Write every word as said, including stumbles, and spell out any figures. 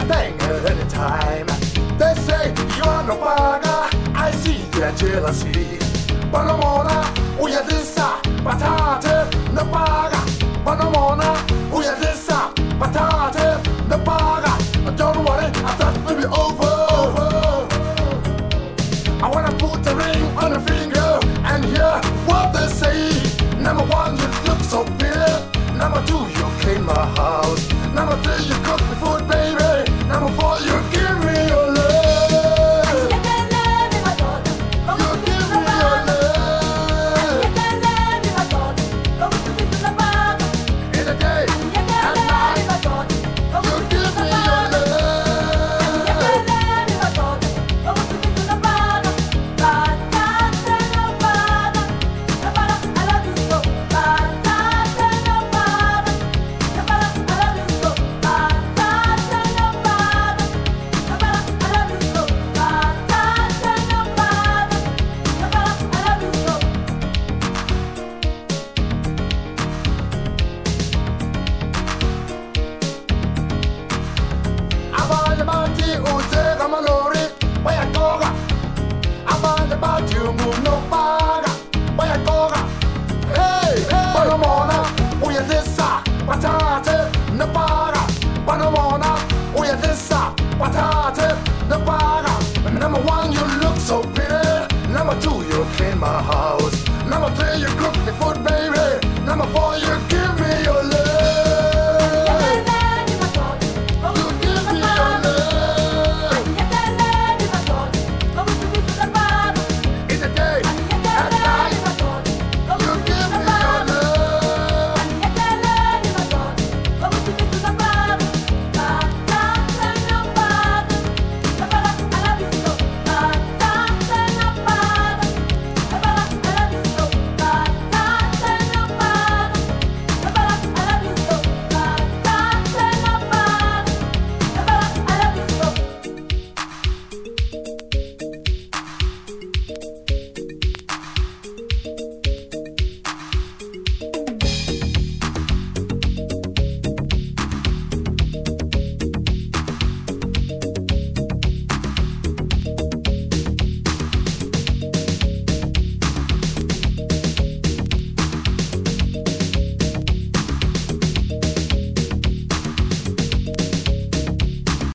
anything at any time. They say you're no bugger, I see their jealousy. Banamona, uya disa, patate, no bugger. Banamona, uya disa, patate, no bugger. Don't worry, I thought it would be over. I wanna put the ring on the finger and hear what they say. Number one, you look so good. Number two, you clean my house. Number three, you cook me food, baby. Number four, you give me your love. You give me your love. In the day and night, you give me your love. Number one, you look so pretty. Number two, you clean my heart.